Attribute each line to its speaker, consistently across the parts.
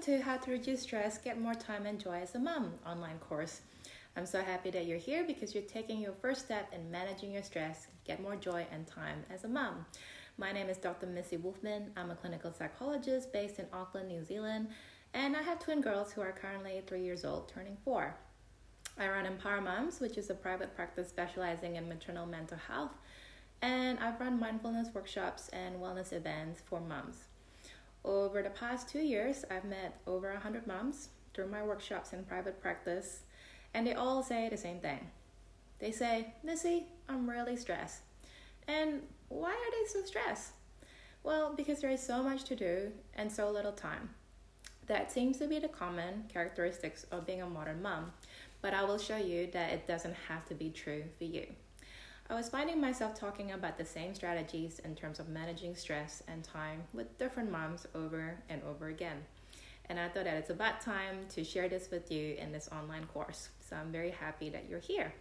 Speaker 1: to How to Reduce Stress, Get More Time and Joy as a Mom online course. I'm so happy that you're here because you're taking your first step in managing your stress, get more joy and time as a mom. My name is Dr. Missy Wolfman. I'm a clinical psychologist based in Auckland, New Zealand, and I have twin girls who are currently 3 years old, turning 4. I run Empower Moms, which is a private practice specializing in maternal mental health, and I've run mindfulness workshops and wellness events for moms. Over the past 2 years, I've met over 100 moms through my workshops in private practice, and they all say the same thing. They say, Missy, I'm really stressed. And why are they so stressed? Well, because there is so much to do and so little time. That seems to be the common characteristics of being a modern mom, but I will show you that it doesn't have to be true for you. I was finding myself talking about the same strategies in terms of managing stress and time with different moms over and over again. And I thought that it's about time to share this with you in this online course. So I'm very happy that you're here.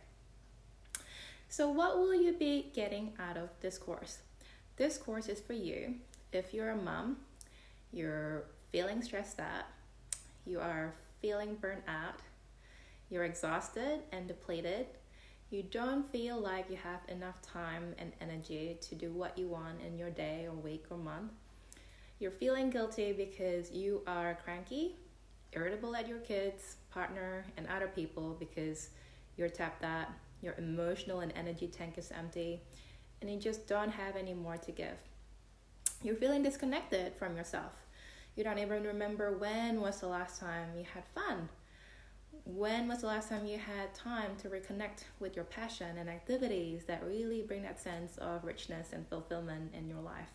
Speaker 1: So what will you be getting out of this course? This course is for you if you're a mom, you're feeling stressed out, you are feeling burnt out, you're exhausted and depleted, you don't feel like you have enough time and energy to do what you want in your day or week or month. You're feeling guilty because you are cranky, irritable at your kids, partner, and other people because you're tapped out, your emotional and energy tank is empty, and you just don't have any more to give. You're feeling disconnected from yourself. You don't even remember when was the last time you had fun. When was the last time you had time to reconnect with your passion and activities that really bring that sense of richness and fulfillment in your life?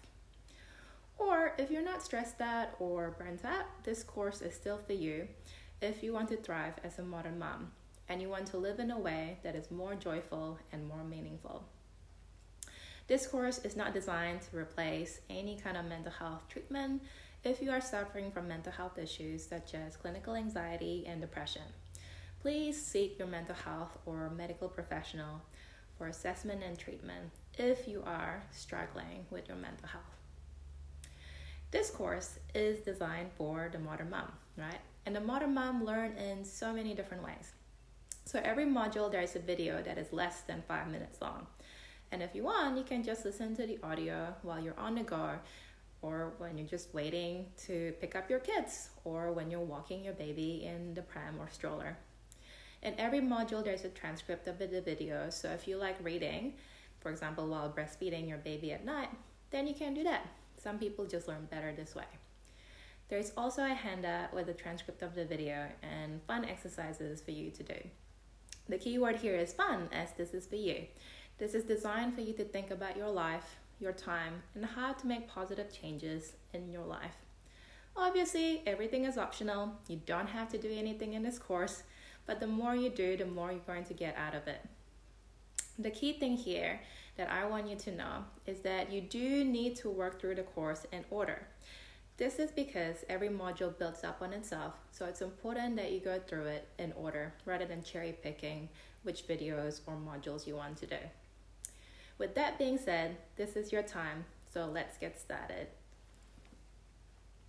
Speaker 1: Or if you're not stressed out or burnt out, this course is still for you if you want to thrive as a modern mom and you want to live in a way that is more joyful and more meaningful. This course is not designed to replace any kind of mental health treatment if you are suffering from mental health issues such as clinical anxiety and depression. Please seek your mental health or medical professional for assessment and treatment if you are struggling with your mental health. This course is designed for the modern mom, right? And the modern mom learns in so many different ways. So every module, there is a video that is less than 5 minutes long. And if you want, you can just listen to the audio while you're on the go, or when you're just waiting to pick up your kids, or when you're walking your baby in the pram or stroller. In every module, there's a transcript of the video. So if you like reading, for example, while breastfeeding your baby at night, then you can do that. Some people just learn better this way. There's also a handout with a transcript of the video and fun exercises for you to do. The key word here is fun, as this is for you. This is designed for you to think about your life, your time, and how to make positive changes in your life. Obviously, everything is optional. You don't have to do anything in this course, but the more you do, the more you're going to get out of it. The key thing here that I want you to know is that you do need to work through the course in order. This is because every module builds up on itself, so it's important that you go through it in order rather than cherry picking which videos or modules you want to do. With that being said, this is your time, so let's get started.